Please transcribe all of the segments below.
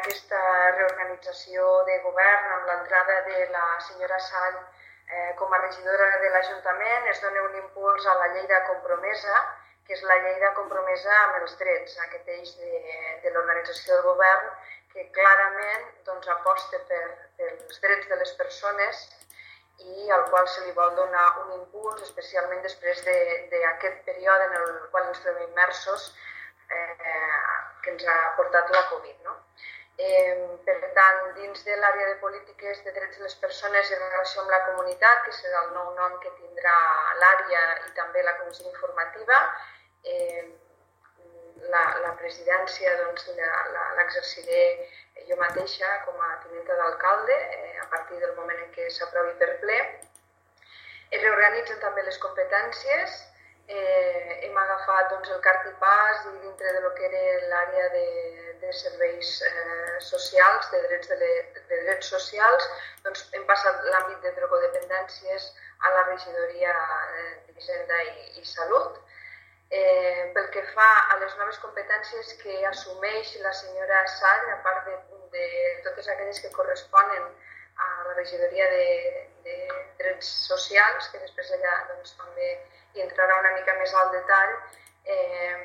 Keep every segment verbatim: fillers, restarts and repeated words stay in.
aquesta reorganització de govern amb l'entrada de la senyora Sall eh, com a regidora de l'Ajuntament es dona un impuls a la llei de compromesa, que és la llei de compromesa amb els drets, aquest eix de, de l'organització del govern que clarament doncs, aposta per, per els drets de les persones i al qual se li vol donar un impuls, especialment després d'aquest període en el qual ens trobem immersos eh, que ens ha portat la Covid. No? Eh, per tant, dins de l'àrea de polítiques de drets de les persones i relació amb la comunitat, que serà el nou nom que tindrà l'àrea i també la comissió informativa, eh, la, la presidència doncs, l'exerciré jo mateixa com a tinenta d'alcalde eh, a partir del moment en què s'aprovi per ple. Es reorganitzen també les competències. Eh, hem agafat doncs, el cartipàs i dintre de lo que era l'àrea de, de serveis eh, socials, de drets, de, le, de drets socials, doncs, hem passat l'àmbit de drogodependències a la regidoria d'Hisenda i, i Salut. Eh, pel que fa a les noves competències que assumeix la senyora Sall, a part de, de totes aquelles que corresponen a la regidoria de, de drets socials, que després allà doncs, també hi entrarà una mica més al detall, eh,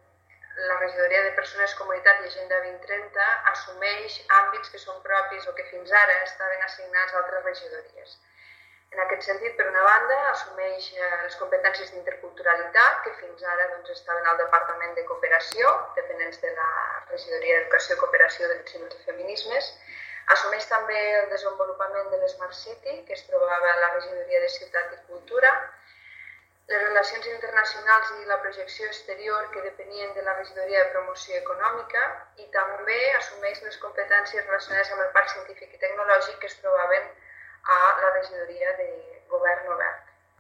la regidoria de Persones, Comunitat i Agenda vint trenta assumeix àmbits que són propis o que fins ara estaven assignats a altres regidories. En aquest sentit, per una banda, assumeix eh, les competències d'interculturalitat, que fins ara doncs, estaven al Departament de Cooperació, dependents de la Regidoria d'Educació, Cooperació, Drets Civils i Feminismes. Assumeix també el desenvolupament de l'Smart City, que es trobava a la Regidoria de Ciutat i Cultura, les relacions internacionals i la projecció exterior, que depenien de la Regidoria de Promoció Econòmica, i també assumeix les competències relacionades amb el Parc Científic i Tecnològic, que es trobaven a la Regidoria de Govern Obert.